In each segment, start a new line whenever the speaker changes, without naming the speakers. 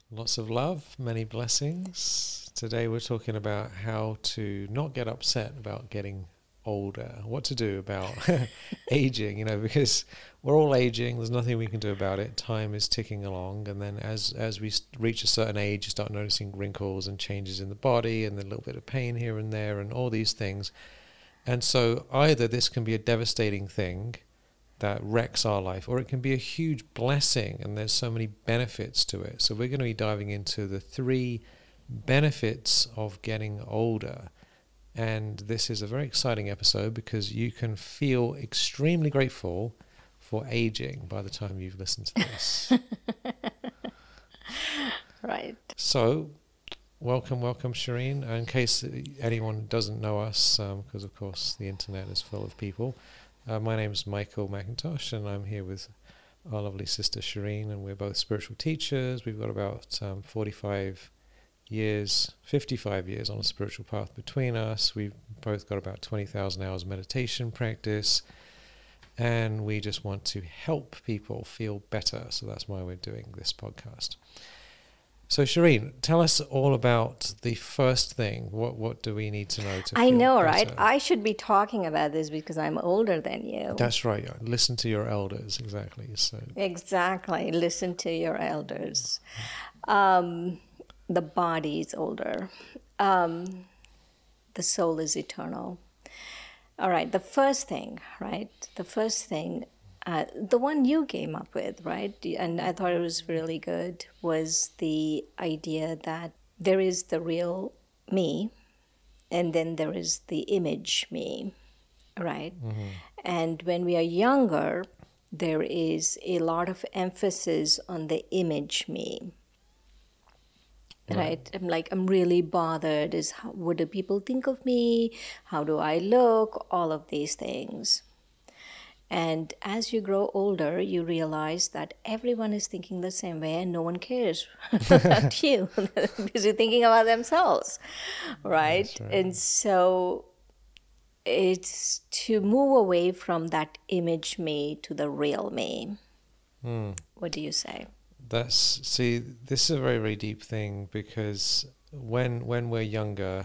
Lots of love, many blessings. Today we're talking about how to not get upset about getting older, what to do about aging, because we're all aging, there's nothing we can do about it. Time is ticking along, and then as we reach a certain age, you start noticing wrinkles and changes in the body and a little bit of pain here and there and all these things. And so either this can be a devastating thing that wrecks our life, or it can be a huge blessing, and there's so many benefits to it. So we're going to be diving into the 3 benefits of getting older. And this is a very exciting episode because you can feel extremely grateful for aging by the time you've listened to this.
Right.
So welcome, Shireen. In case anyone doesn't know us, because of course the internet is full of people, my name is Michael McIntosh, and I'm here with our lovely sister Shireen, and we're both spiritual teachers. We've got about 55 years on a spiritual path between us. We've both got about 20,000 hours of meditation practice, and we just want to help people feel better. So that's why we're doing this podcast. So Shireen, tell us all about the first thing. What do we need to know to
I
feel
know,
better?
right? I should be talking about this because I'm older than you.
That's right. Listen to your elders, exactly. So
Exactly. Listen to your elders. The body is older. The soul is eternal. All right. The first thing, the one you came up with, right? And I thought it was really good, was the idea that there is the real me, and then there is the image me, right?
Mm-hmm.
And when we are younger, there is a lot of emphasis on the image me, right? I'm really bothered. What do people think of me? How do I look? All of these things. And as you grow older, you realize that everyone is thinking the same way and no one cares about you. They're busy thinking about themselves, right?
That's right.
And so it's to move away from that image me to the real me. What do you say?
This is a very, very deep thing, because when we're younger,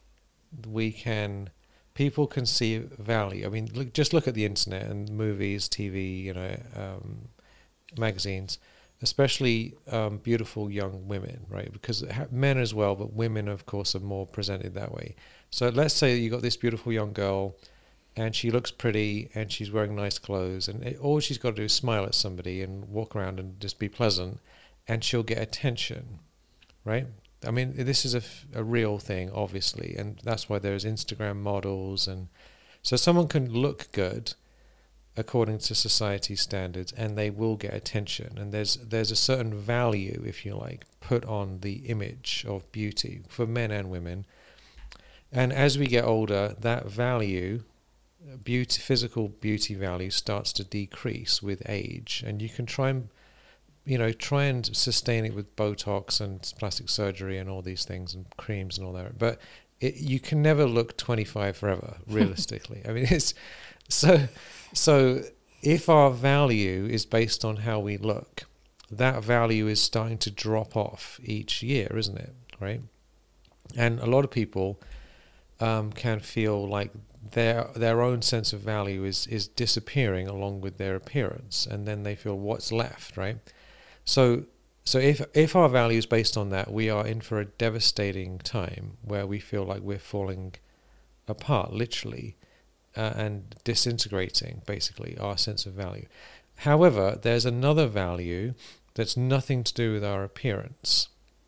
people can see value. I mean, just look at the internet and movies, TV, magazines, especially beautiful young women, right? Because men as well, but women, of course, are more presented that way. So let's say you got this beautiful young girl, and she looks pretty, and she's wearing nice clothes, and all she's got to do is smile at somebody and walk around and just be pleasant, and she'll get attention, right? I mean, this is a real thing, obviously, and that's why there's Instagram models, and so someone can look good according to society standards, and they will get attention. And there's a certain value, if you like, put on the image of beauty for men and women. And as we get older, that value, physical beauty value, starts to decrease with age, and you can try and sustain it with Botox and plastic surgery and all these things and creams and all that. But you can never look 25 forever, realistically. I mean, it's so if our value is based on how we look, that value is starting to drop off each year, isn't it? Right? And a lot of people can feel like their own sense of value is disappearing along with their appearance, and then they feel what's left, right? So if our value is based on that, we are in for a devastating time where we feel like we're falling apart, literally, and disintegrating, basically, our sense of value. However, there's another value that's nothing to do with our appearance.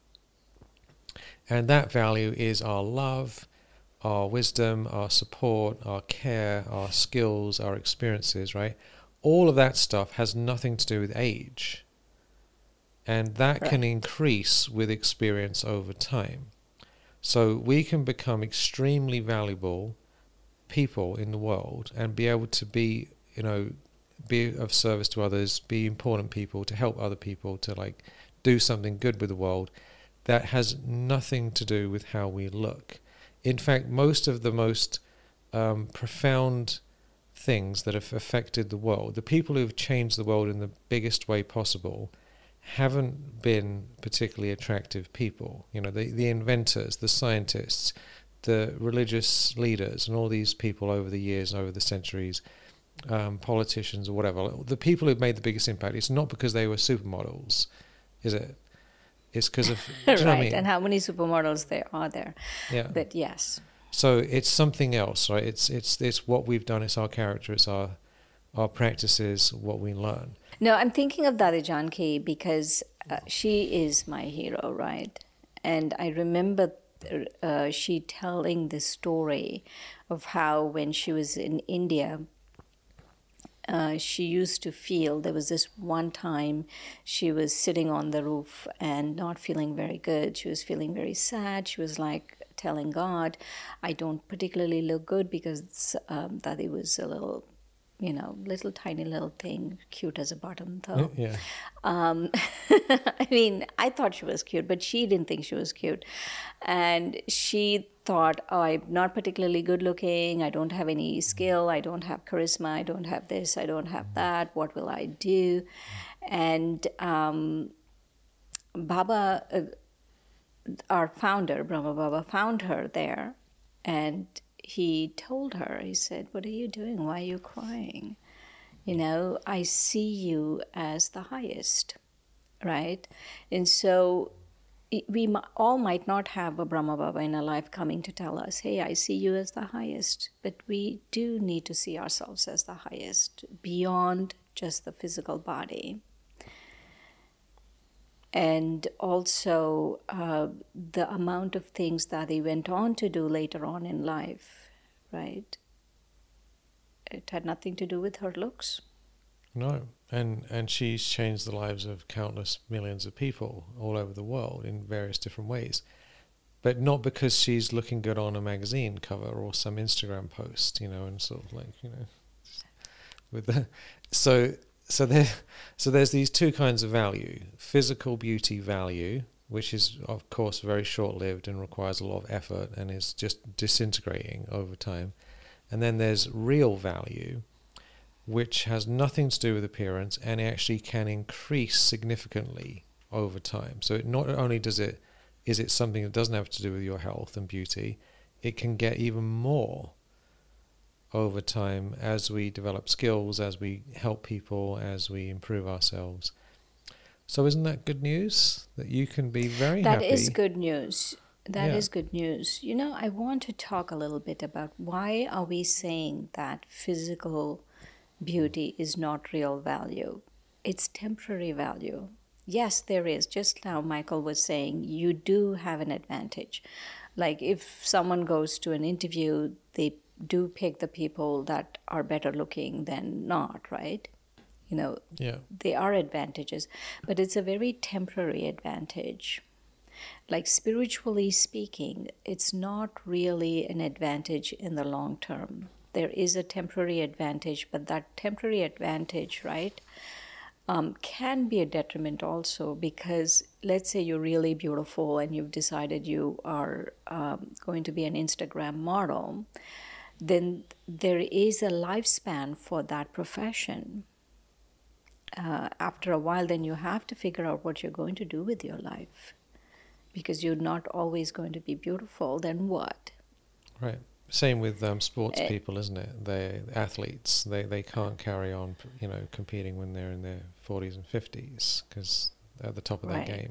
And that value is our love, our wisdom, our support, our care, our skills, our experiences, right? All of that stuff has nothing to do with age. And that can increase with experience over time. So we can become extremely valuable people in the world and be able to be of service to others, be important people, to help other people, to do something good with the world that has nothing to do with how we look. In fact, most of the most profound things that have affected the world, the people who have changed the world in the biggest way possible, haven't been particularly attractive people. You know, the inventors, the scientists, the religious leaders, and all these people over the years, over the centuries, politicians or whatever, the people who've made the biggest impact, it's not because they were supermodels, is it? It's because of, do you know what I
Right,
mean?
and how many supermodels there are there.
Yeah.
But yes.
So it's something else, right? It's what we've done. It's our character. It's our practices, what we learn.
No, I'm thinking of Dadi Janki because she is my hero, right? And I remember she telling the story of how when she was in India, she used to feel there was this one time she was sitting on the roof and not feeling very good. She was feeling very sad. She was like telling God, I don't particularly look good because Dadi was a little, little tiny little thing, cute as a bottom though.
Yeah.
I mean, I thought she was cute, but she didn't think she was cute. And she thought, oh, I'm not particularly good looking. I don't have any skill. I don't have charisma. I don't have this. I don't have that. What will I do? And Baba, our founder, Brahma Baba, found her there. And he told her, he said, what are you doing? Why are you crying? I see you as the highest, right? And so we all might not have a Brahma Baba in our life coming to tell us, hey, I see you as the highest. But we do need to see ourselves as the highest beyond just the physical body. And also the amount of things that he went on to do later on in life, right? It had nothing to do with her looks.
No, and she's changed the lives of countless millions of people all over the world in various different ways, but not because she's looking good on a magazine cover or some Instagram post, and sort of like, with the so there's these two kinds of value: physical beauty value, which is of course very short-lived and requires a lot of effort and is just disintegrating over time, and then there's real value, which has nothing to do with appearance and actually can increase significantly over time. So it not only is it something that doesn't have to do with your health and beauty, it can get even more over time as we develop skills, as we help people, as we improve ourselves. So isn't that good news? That you can be very happy?
That is good news. That is good news. I want to talk a little bit about why are we saying that physical beauty is not real value. It's temporary value. Yes, there is. Just now, Michael was saying you do have an advantage. Like if someone goes to an interview, they do pick the people that are better looking than not, right? They are advantages, but it's a very temporary advantage. Like spiritually speaking, it's not really an advantage in the long term. There is a temporary advantage, but that temporary advantage, right, can be a detriment also, because let's say you're really beautiful and you've decided you are going to be an Instagram model, then there is a lifespan for that profession. After a while, then you have to figure out what you're going to do with your life, because you're not always going to be beautiful. Then what?
Right. Same with sports people, isn't it? They athletes. They can't carry on, competing when they're in their 40s and 50s because they're at the top of their game.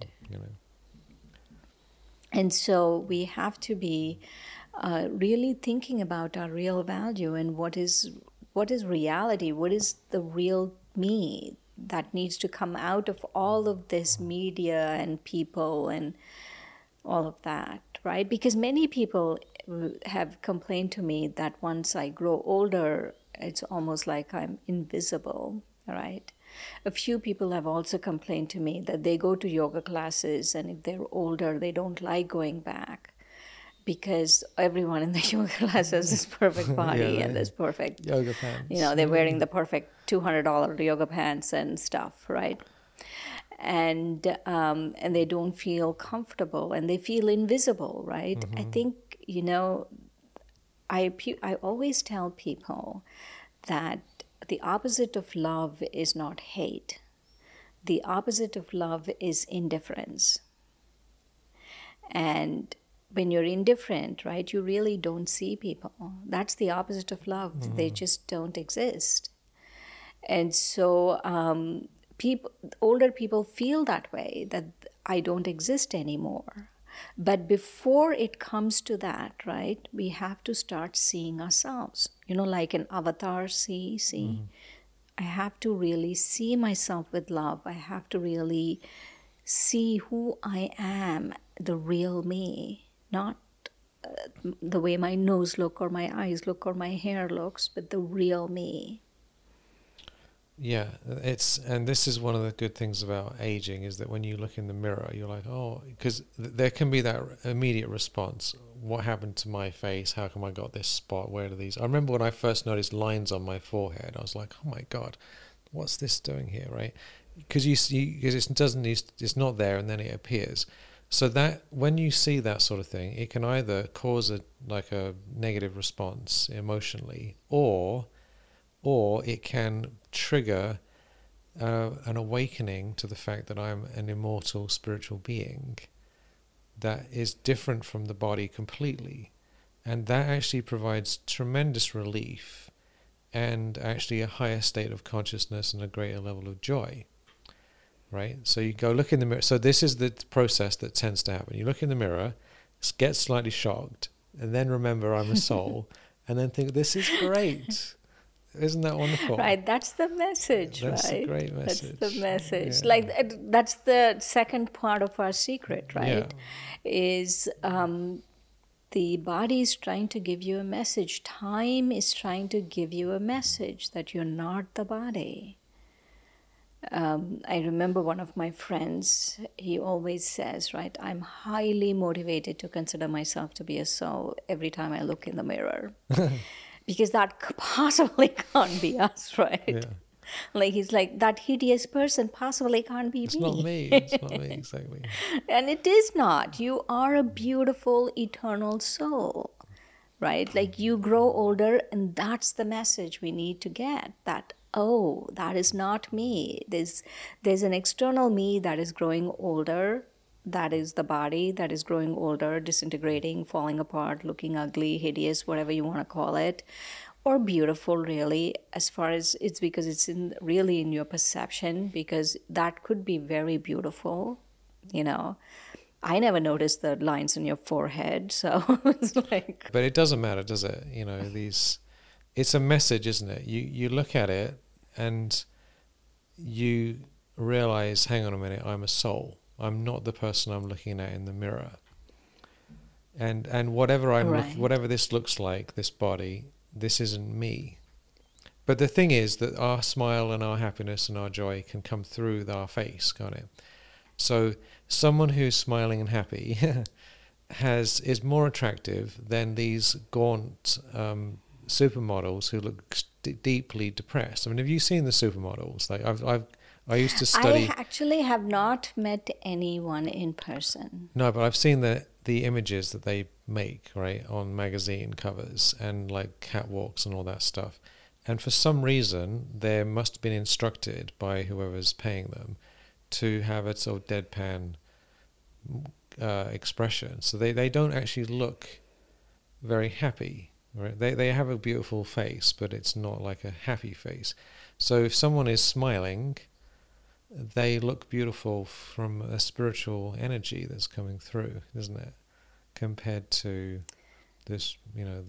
And so we have to be really thinking about our real value and what is reality. What is the real me that needs to come out of all of this media and people and all of that, right? Because many people have complained to me that once I grow older, it's almost like I'm invisible, right? A few people have also complained to me that they go to yoga classes and if they're older, they don't like going back because everyone in the yoga class has this perfect body and this perfect
yoga pants.
They're wearing the perfect $200 yoga pants and stuff, right? And they don't feel comfortable and they feel invisible, right? Mm-hmm. I think, I always tell people that the opposite of love is not hate. the opposite of love is indifference. And when you're indifferent, right, you really don't see people. That's the opposite of love. They just don't exist. And so people, older people feel that way, that I don't exist anymore. But before it comes to that, right, we have to start seeing ourselves. You know, like an avatar see. I have to really see myself with love. I have to really see who I am, the real me, not the way my nose look or my eyes look or my hair looks, but the real me.
Yeah, and this is one of the good things about aging, is that when you look in the mirror, you're like, oh, because there can be that immediate response. What happened to my face? How come I got this spot? Where do these? I remember when I first noticed lines on my forehead, I was like, oh my God, what's this doing here, right? Because it's not there, and then it appears. So that when you see that sort of thing, it can either cause a negative response emotionally, or it can trigger an awakening to the fact that I'm an immortal spiritual being that is different from the body completely. And that actually provides tremendous relief and actually a higher state of consciousness and a greater level of joy. Right? So you go look in the mirror. So this is the process that tends to happen. You look in the mirror, get slightly shocked, and then remember I'm a soul, and then think, this is great. Isn't that wonderful?
Right, that's the message,
that's
right?
A great message.
That's the message.
Yeah.
Like, that's the second part of our secret, right?
Yeah.
Is the body is trying to give you a message. Time is trying to give you a message that you're not the body. I remember one of my friends, he always says, right, I'm highly motivated to consider myself to be a soul every time I look in the mirror. Because that possibly can't be us, right?
Yeah.
Like, he's like, that hideous person possibly can't be
It's
me.
not me. It's not me, exactly.
And it is not. You are a beautiful, eternal soul, right? Like, you grow older, and that's the message we need to get, that, oh, that is not me. There's an external me that is growing older. That is the body that is growing older, disintegrating, falling apart, looking ugly, hideous, whatever you want to call it, or beautiful, really, as far as it's because it's really in your perception, because that could be very beautiful, you know. I never noticed the lines on your forehead, so it's like...
But it doesn't matter, does it? You know, it's a message, isn't it? You look at it and you realize, hang on a minute, I'm a soul. I'm not the person I'm looking at in the mirror. And whatever whatever this looks like, this body, this isn't me. But the thing is that our smile and our happiness and our joy can come through our face, can't it? So someone who's smiling and happy is more attractive than these gaunt supermodels who look deeply depressed. I mean, have you seen the supermodels? Like I used to study.
I actually have not met anyone in person.
No, but I've seen the images that they make, right, on magazine covers and like catwalks and all that stuff. And for some reason, they must have been instructed by whoever's paying them to have a sort of deadpan expression. So they don't actually look very happy, right? They have a beautiful face, but it's not like a happy face. So if someone is smiling, they look beautiful from a spiritual energy that's coming through, isn't it? Compared to this, you know,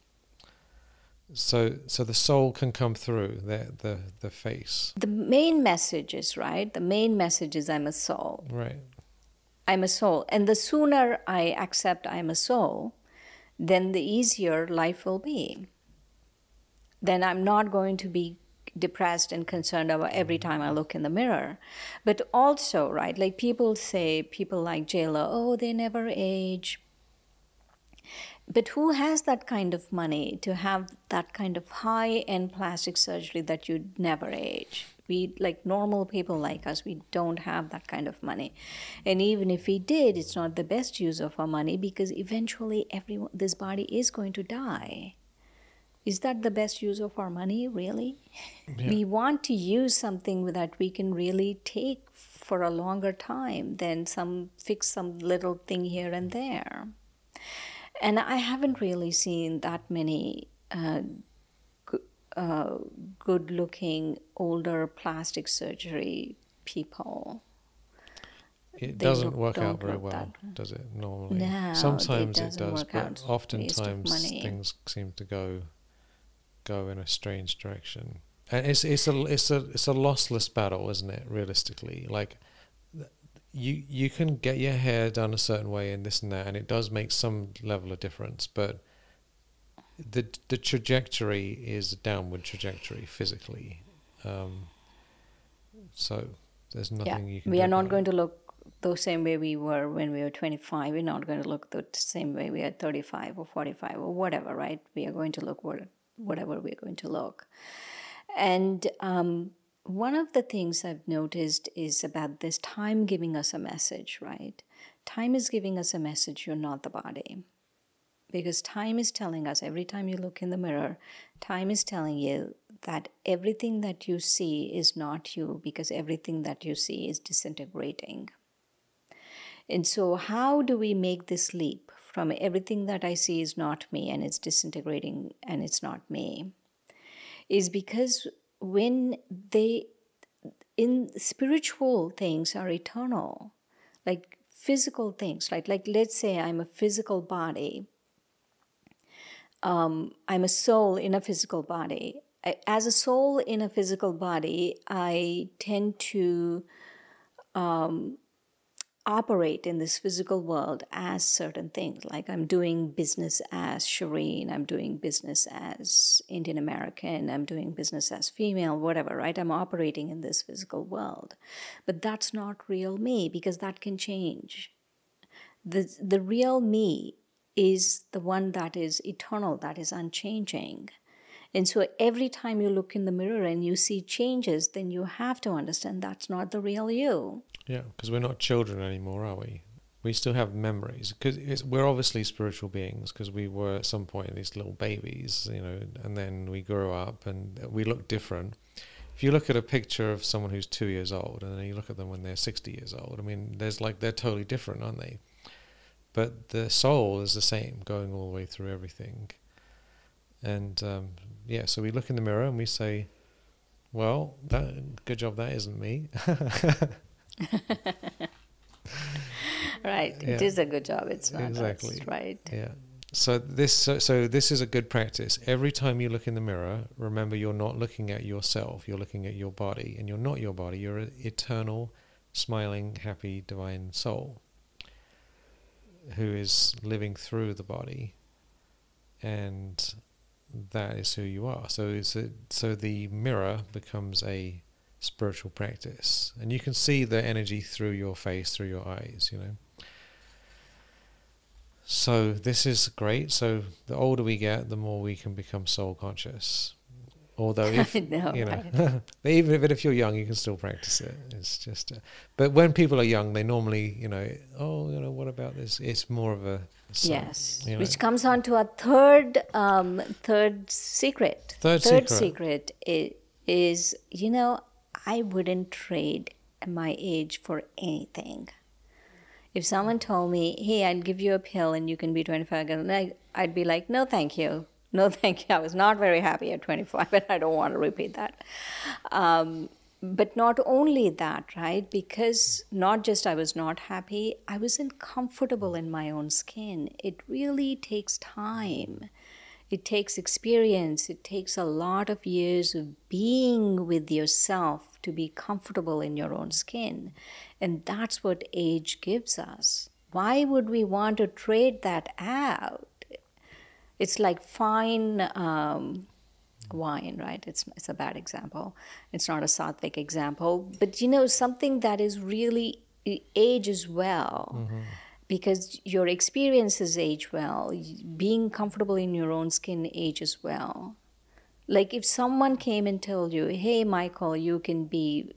so the soul can come through the face.
The main message is, right? The main message is I'm a soul.
Right.
I'm a soul. And the sooner I accept I'm a soul, then the easier life will be. Then I'm not going to be depressed and concerned about every time I look in the mirror. But also, right, like people like J.Lo, oh, they never age. But who has that kind of money to have that kind of high-end plastic surgery that you'd never age? We, like normal people like us, we don't have that kind of money. And even if we did, it's not the best use of our money, because eventually this body is going to die. Is that the best use of our money, really?
Yeah.
We want to use something that we can really take for a longer time than fix some little thing here and there. And I haven't really seen that many good looking older plastic surgery people.
It
They
doesn't work out
don't
very
look
well,
that.
does it? Normally,
No,
sometimes it
doesn't
does,
work
but
out. Waste of
oftentimes
money.
things seem to go in a strange direction. And it's a lossless battle, isn't it? Realistically, like you can get your hair done a certain way and this and that, and it does make some level of difference, but the trajectory is a downward trajectory physically. So there's nothing you can do.
We are not
about
going
it.
to look the same way we were when we were 25. We're not going to look the same way we are 35 or 45 or whatever, right? We are going to look whatever we're going to look. And one of the things I've noticed is about this time giving us a message, right? Time is giving us a message, you're not the body. Because time is telling us, every time you look in the mirror, time is telling you that everything that you see is not you, because everything that you see is disintegrating. And so, how do we make this leap from everything that I see is not me and it's disintegrating and it's not me? Is because when in spiritual things are eternal, like physical things, right? Like let's say I'm a physical body. I'm a soul in a physical body. As a soul in a physical body, I tend to operate in this physical world as certain things. Like I'm doing business as Shireen, I'm doing business as Indian American, I'm doing business as female, whatever, right? I'm operating in this physical world. But that's not real me, because that can change. The real me is the one that is eternal, that is unchanging. And so every time you look in the mirror and you see changes, then you have to understand that's not the real you.
Yeah, because we're not children anymore, are we? We still have memories, because we're obviously spiritual beings, because we were at some point these little babies, and then we grew up and we look different. If you look at a picture of someone who's 2 years old and then you look at them when they're 60 years old, I mean, they're totally different, aren't they? But the soul is the same, going all the way through everything. And so we look in the mirror and we say, well, good job, that isn't me.
Right.
Yeah.
It is a good job. It's not
Exactly.
us, right?
Yeah. So this is a good practice. Every time you look in the mirror, remember you're not looking at yourself. You're looking at your body, and you're not your body. You're an eternal, smiling, happy, divine soul who is living through the body, and that is who you are. So so the mirror becomes a spiritual practice, and you can see the energy through your face, through your eyes, So this is great. So the older we get, the more we can become soul conscious. Although if
know,
right. But even if you're young, you can still practice it. It's just, but when people are young, they normally, what about this? It's more of a
yes, which comes on to our third secret.
Third
secret is I wouldn't trade my age for anything. If someone told me, hey, I'll give you a pill and you can be 25 again, I'd be like, no, thank you. No, thank you. I was not very happy at 25, and I don't want to repeat that. But not only that, right? Because not just I was not happy, I wasn't comfortable in my own skin. It really takes time. It takes experience. It takes a lot of years of being with yourself to be comfortable in your own skin. And that's what age gives us. Why would we want to trade that out? It's like fine wine, right? It's a bad example. It's not a sattvic example. But something that is really ages well. Mm-hmm. Because your experiences age well. Being comfortable in your own skin ages well. Like if someone came and told you, hey, Michael, you can be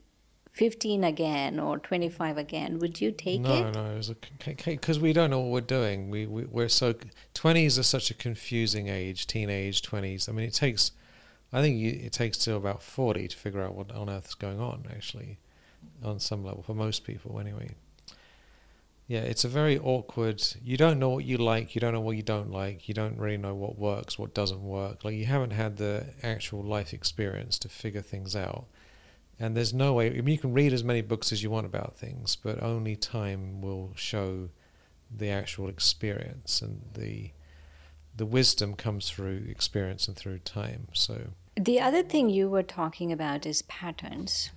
15 again or 25 again, would you take
No,
it?
no, it was because we don't know what we're doing. We're so 20s are such a confusing age, teenage 20s. I mean, it takes till about 40 to figure out what on earth is going on. Actually, on some level, for most people, anyway. Yeah, it's a very awkward. You don't know what you like. You don't know what you don't like. You don't really know what works, what doesn't work. Like you haven't had the actual life experience to figure things out. And there's no way. I mean, you can read as many books as you want about things, but only time will show the actual experience, and the wisdom comes through experience and through time. So
The other thing you were talking about is patterns.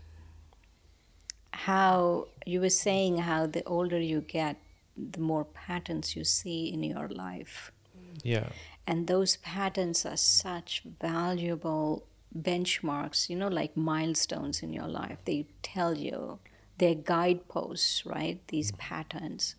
How you were saying how the older you get, the more patterns you see in your life.
yeah,
And those patterns are such valuable benchmarks, like milestones in your life. They tell you, they're guideposts, right? These patterns.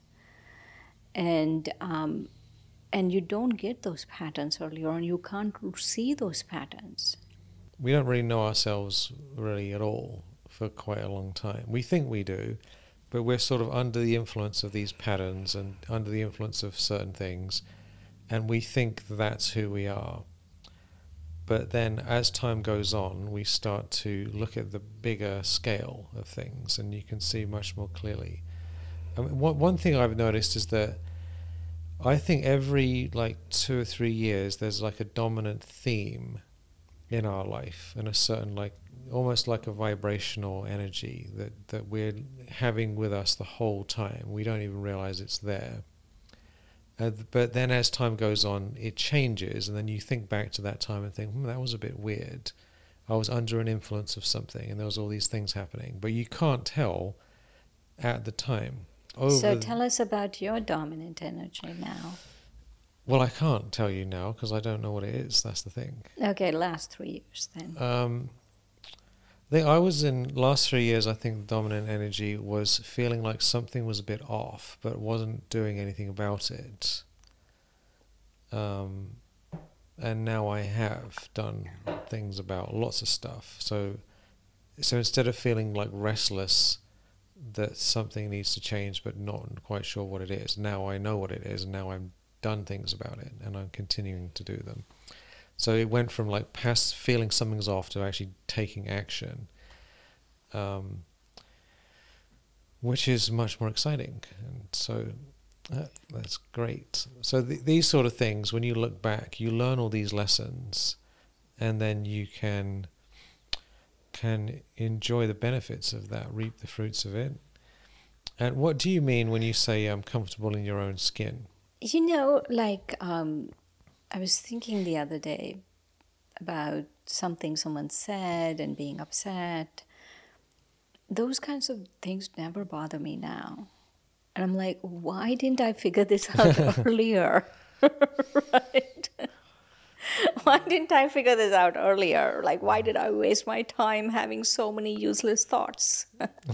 And you don't get those patterns earlier on. You can't see those patterns.
we don't really know ourselves really at all for quite a long time. We think we do, but we're sort of under the influence of these patterns and under the influence of certain things, and we think that's who we are. But then as time goes on, we start to look at the bigger scale of things, and you can see much more clearly. I mean, one thing I've noticed is that I think every like 2 or 3 years there's like a dominant theme in our life, and a certain like almost like a vibrational energy that we're having with us the whole time. We don't even realize it's there. But then as time goes on, it changes, and then you think back to that time and think, that was a bit weird. I was under an influence of something, and there was all these things happening. But you can't tell at the time.
So tell us about your dominant energy now.
Well, I can't tell you now because I don't know what it is. That's the thing.
Okay, last 3 years then.
I was in last 3 years. I think the dominant energy was feeling like something was a bit off, but wasn't doing anything about it. And now I have done things about lots of stuff. So instead of feeling like restless, that something needs to change, but not quite sure what it is, now I know what it is, and now I've done things about it, and I'm continuing to do them. So it went from like past feeling something's off to actually taking action, which is much more exciting. And so that's great. So these sort of things, when you look back, you learn all these lessons, and then you can enjoy the benefits of that, reap the fruits of it. And what do you mean when you say I'm comfortable in your own skin?
I was thinking the other day about something someone said and being upset. Those kinds of things never bother me now. And I'm like, why didn't I figure this out earlier? Right? Why didn't I figure this out earlier? Like, why did I waste my time having so many useless thoughts?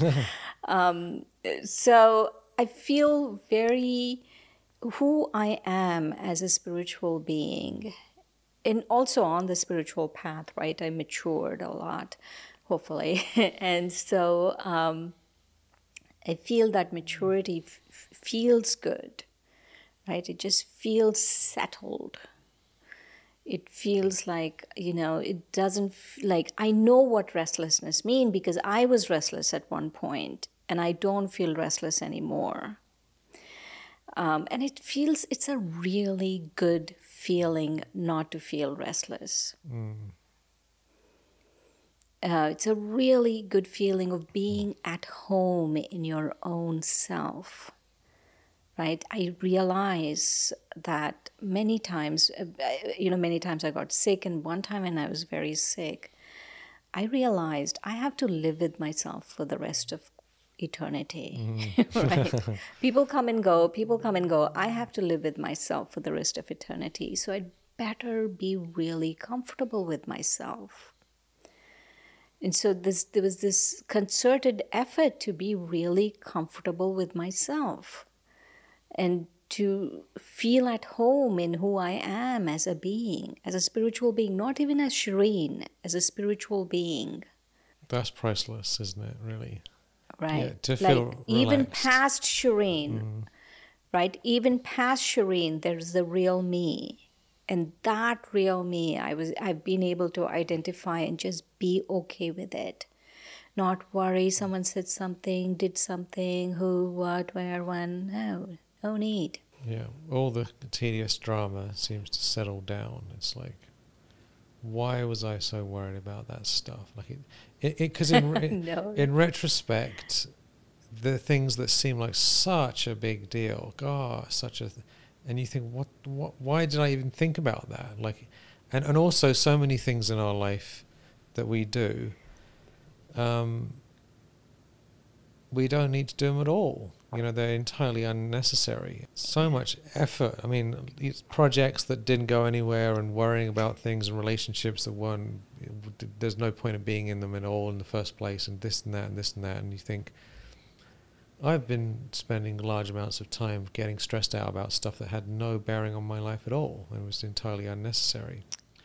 So I feel very who I am as a spiritual being, and also on the spiritual path, right? I matured a lot, hopefully. And so I feel that maturity feels good, right? It just feels settled. It feels like, it doesn't, like, I know what restlessness means because I was restless at one point and I don't feel restless anymore. And it's a really good feeling not to feel restless. It's a really good feeling of being at home in your own self. Right? I realize that many times I got sick, and one time when I was very sick, I realized I have to live with myself for the rest of eternity. Right? People come and go. I have to live with myself for the rest of eternity. So I'd better be really comfortable with myself. And so there was this concerted effort to be really comfortable with myself, and to feel at home in who I am as a being, as a spiritual being, not even as Shireen, as a spiritual being.
That's priceless, isn't it, really?
right?
Yeah, to
Like
feel
even
relaxed.
past Shireen, right? Even past Shireen, there's the real me. And that real me, I've been able to identify and just be okay with it. Not worry someone said something, did something, who, what, where, when. No need.
Yeah, all the tedious drama seems to settle down. It's like, why was I so worried about that stuff? Like because
No.
in retrospect, the things that seem like such a big deal, and you think, why did I even think about that? Like, and also so many things in our life that we do, we don't need to do them at all. You know, they're entirely unnecessary. So much effort. I mean, it's projects that didn't go anywhere, and worrying about things and relationships that weren't, there's no point of being in them at all in the first place, and this and that and this and that. And you think, I've been spending large amounts of time getting stressed out about stuff that had no bearing on my life at all and was entirely unnecessary.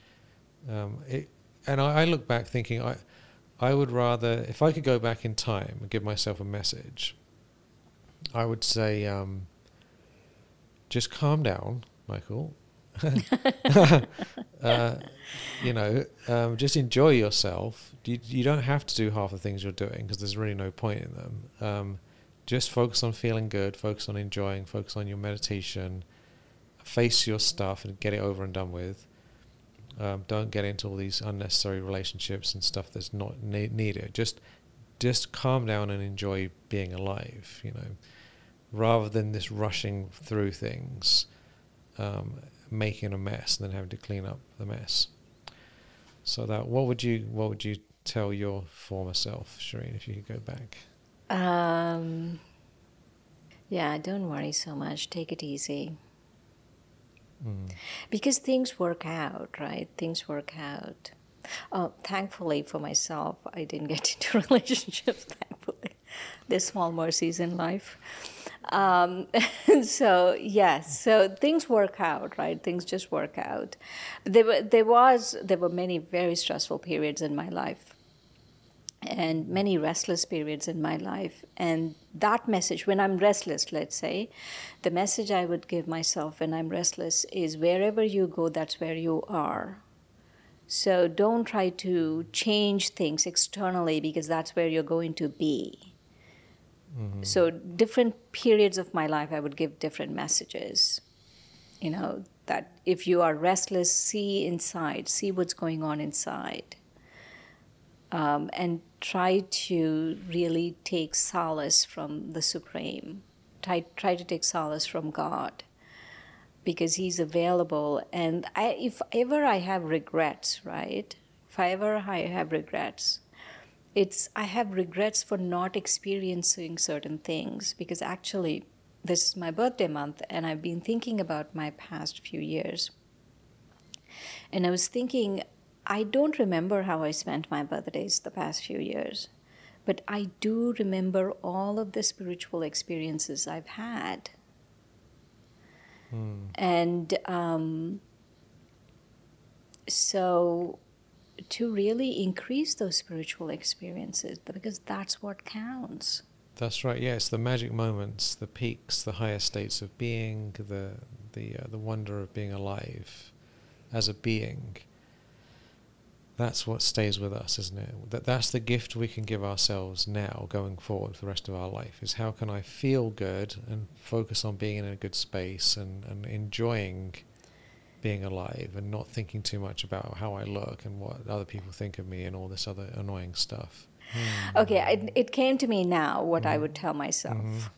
And I look back thinking, I would rather, if I could go back in time and give myself a message, I would say, just calm down, Michael. Just enjoy yourself. You don't have to do half the things you're doing because there's really no point in them. Just focus on feeling good, focus on enjoying, focus on your meditation, face your stuff and get it over and done with. Don't get into all these unnecessary relationships and stuff that's not needed. Just calm down and enjoy being alive, rather than this rushing through things, making a mess and then having to clean up the mess. So what would you tell your former self, Shireen, if you could go back?
Yeah, don't worry so much. Take it easy. Because things work out, right? Things work out. Thankfully for myself, I didn't get into relationships, thankfully. There's small mercies in life. So things work out, right? Things just work out. There were many very stressful periods in my life and many restless periods in my life. And that message, when I'm restless, let's say, the message I would give myself when I'm restless is wherever you go, that's where you are. So don't try to change things externally because that's where you're going to be. Mm-hmm. So different periods of my life, I would give different messages. That if you are restless, see inside, see what's going on inside. And try to really take solace from the Supreme. Try to take solace from God, because He's available. And if ever I have regrets, right? If ever I have regrets, I have regrets for not experiencing certain things, because actually this is my birthday month and I've been thinking about my past few years. And I was thinking, I don't remember how I spent my birthdays the past few years, but I do remember all of the spiritual experiences I've had. And so to really increase those spiritual experiences, because that's what counts.
That's right. Yeah, it's the magic moments, the peaks, the higher states of being, the wonder of being alive as a being. That's what stays with us, isn't it? That's the gift we can give ourselves now, going forward for the rest of our life, is how can I feel good and focus on being in a good space and enjoying being alive and not thinking too much about how I look and what other people think of me and all this other annoying stuff.
Okay, it came to me now what I would tell myself.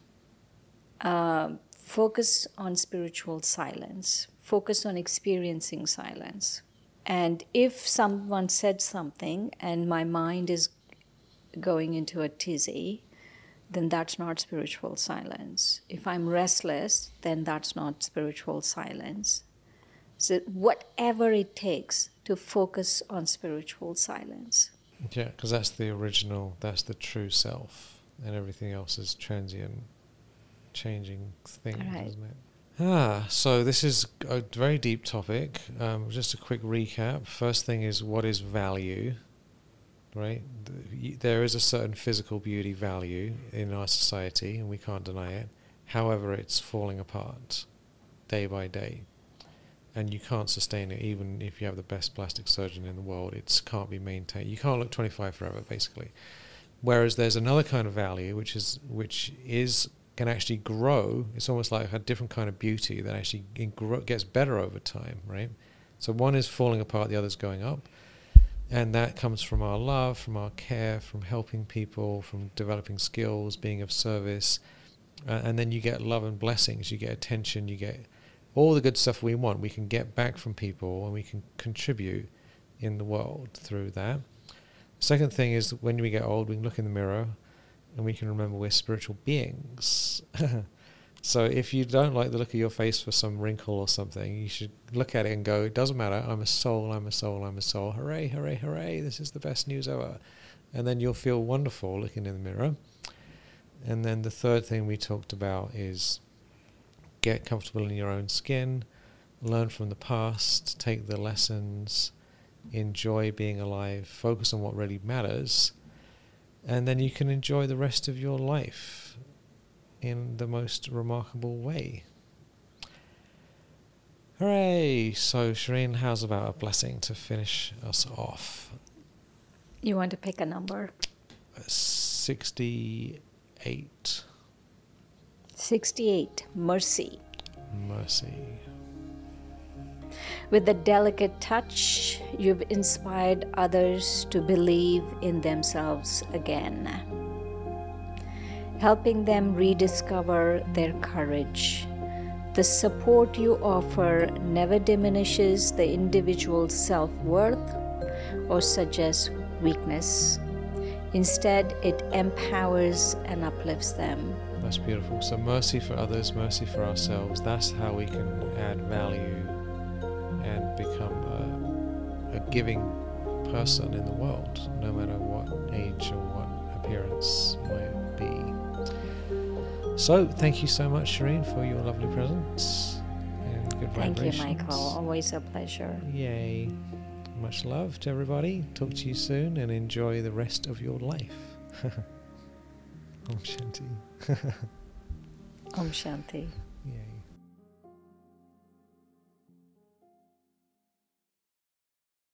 Focus on spiritual silence. Focus on experiencing silence. And if someone said something and my mind is going into a tizzy, then that's not spiritual silence. If I'm restless, then that's not spiritual silence. So whatever it takes to focus on spiritual silence.
Yeah, because that's the original, that's the true self, and everything else is transient, changing things, isn't it? So this is a very deep topic. Just a quick recap. First thing is, what is value, right? There is a certain physical beauty value in our society, and we can't deny it. However, it's falling apart day by day, and you can't sustain it even if you have the best plastic surgeon in the world. It can't be maintained. You can't look 25 forever, basically. Whereas there's another kind of value which is can actually grow. It's almost like a different kind of beauty that actually gets better over time, right? So one is falling apart, the other's going up. And that comes from our love, from our care, from helping people, from developing skills, being of service. And then you get love and blessings, you get attention, you get all the good stuff we want. We can get back from people, and we can contribute in the world through that. Second thing is that when we get old, we can look in the mirror and we can remember we're spiritual beings. So if you don't like the look of your face for some wrinkle or something, you should look at it and go, it doesn't matter, I'm a soul, I'm a soul, I'm a soul. Hooray, hooray, hooray, this is the best news ever. And then you'll feel wonderful looking in the mirror. And then the third thing we talked about is get comfortable in your own skin, learn from the past, take the lessons, enjoy being alive, focus on what really matters, and then you can enjoy the rest of your life in the most remarkable way. Hooray! So, Shireen, how's about a blessing to finish us off?
You want to pick a number?
68.
68. Mercy.
Mercy.
With a delicate touch, you've inspired others to believe in themselves again, helping them rediscover their courage. The support you offer never diminishes the individual's self-worth or suggests weakness. Instead, it empowers and uplifts them.
That's beautiful. So mercy for others, mercy for ourselves. That's how we can add value and become a giving person in the world, no matter what age or what appearance might be. So thank you so much, Shireen, for your lovely presence and good vibrations.
Thank you, Michael. Always a pleasure.
Yay. Much love to everybody. Talk to you soon and enjoy the rest of your life. Om Shanti.
Om Shanti.
Yay.